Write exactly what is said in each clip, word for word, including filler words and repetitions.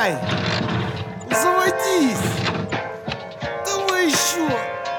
Давай, заводись. Давай еще.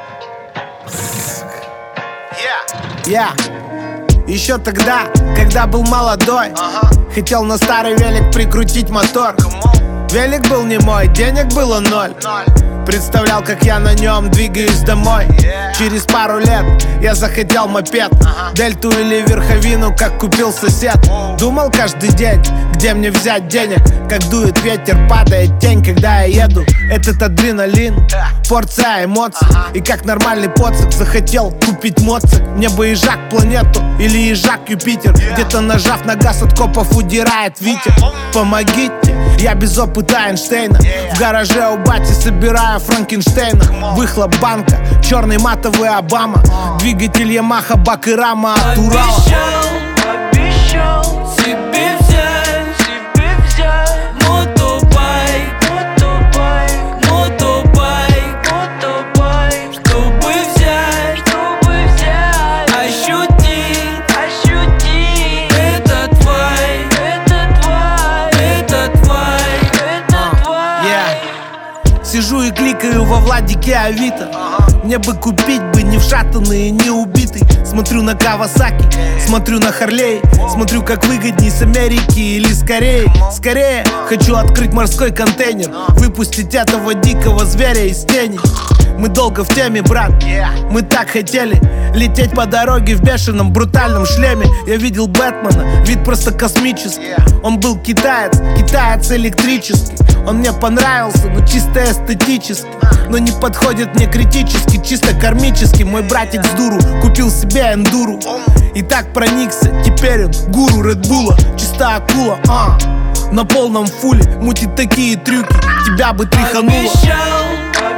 Я еще тогда, когда был молодой, uh-huh. хотел на старый велик прикрутить мотор. Велик был не мой, денег было ноль. Представлял, как я на нем двигаюсь домой. yeah. Через пару лет я захотел мопед, uh-huh. Дельту или верховину, как купил сосед. oh. Думал каждый день, где мне взять денег. Как дует ветер, падает тень, когда я еду. Этот адреналин, порция эмоций, uh-huh. И как нормальный поцик захотел купить моцик. Мне бы ежак планету или ежак Юпитер. yeah. Где-то нажав на газ, от копов удирает ветер. Помогите, я без опыта Эйнштейна. yeah. В гараже у бати собираю Франкенштейна. Выхлоп банка, черный матовый Обама. Двигатель Ямаха, бак и рама от Урала. Обещал, обещал себе взять, себе взять мотобайк, мотобайк, мотобайк, мотобайк, чтобы взять, чтобы взять, ощутить, ощутить этот вайб, этот вайб, этот вайб, этот вайб. yeah. Сижу и кликаю во Владике Авито. uh-huh. Мне бы купить бы не вшатанный, не убитый. Смотрю на Кавасаки, смотрю на Харлей. Смотрю, как выгодней с Америки или с Кореи. Скорее хочу открыть морской контейнер, выпустить этого дикого зверя из тени. Мы долго в теме, брат, мы так хотели лететь по дороге в бешеном брутальном шлеме. Я видел Бэтмена, вид просто космический. Он был китаец, китаец электрический. Он мне понравился, но чисто эстетически. Но не подходит мне критически, чисто кармически. Мой братик с дуру купил себе эндуру и так проникся, теперь он гуру Редбула. Чисто акула, а, на полном фуле мутит такие трюки, тебя бы тряхануло. Обещал,